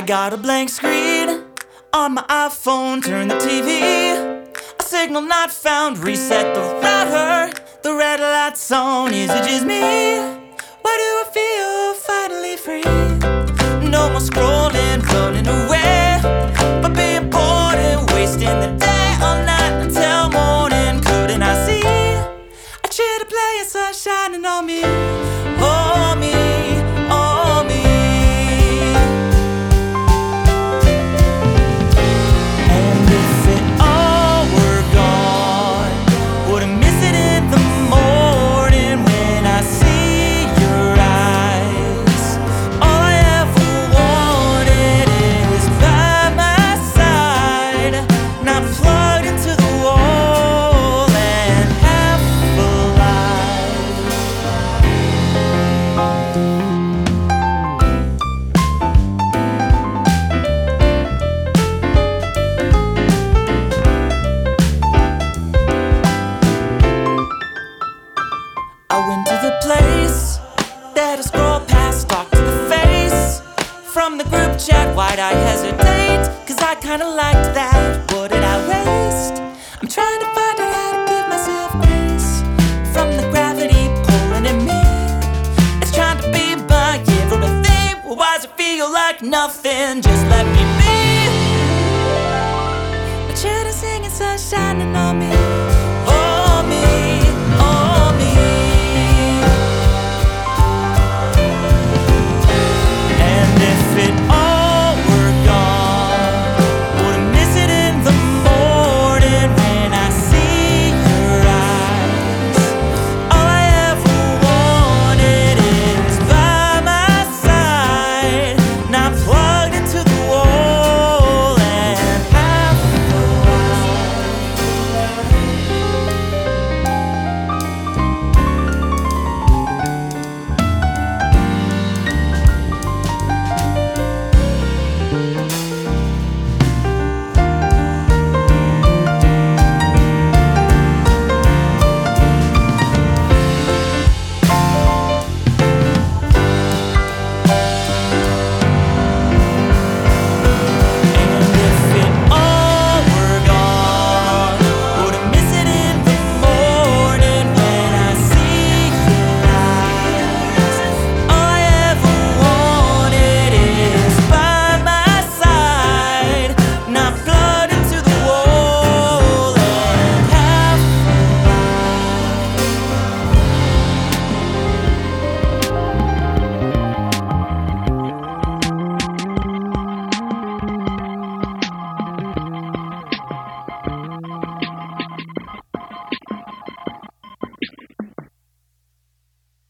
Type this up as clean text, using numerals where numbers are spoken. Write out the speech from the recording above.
got a blank screen on my iPhone, turn the TV. A signal not found, reset the router. The red light's on, is it just me? Why do I feel finally free? No more scrolling, running away, but being bored and wasting the day all night until morning. Couldn't I see? I should have played sun shining on me, on me, on me. And if it all were gone, wouldn't miss it in the morning when I see your eyes. All I ever wanted is by my side, not plugged into the wall and half alive. I went to the place that I scroll past, talk to the face from the group chat. Why'd I hesitate? Cause I kinda liked that. What did I waste? I'm trying to find out how to give myself grace from the gravity pulling at me. It's trying to be my everything. Well, why does it feel like nothing? Just let me be. But you're singing sun shining on me.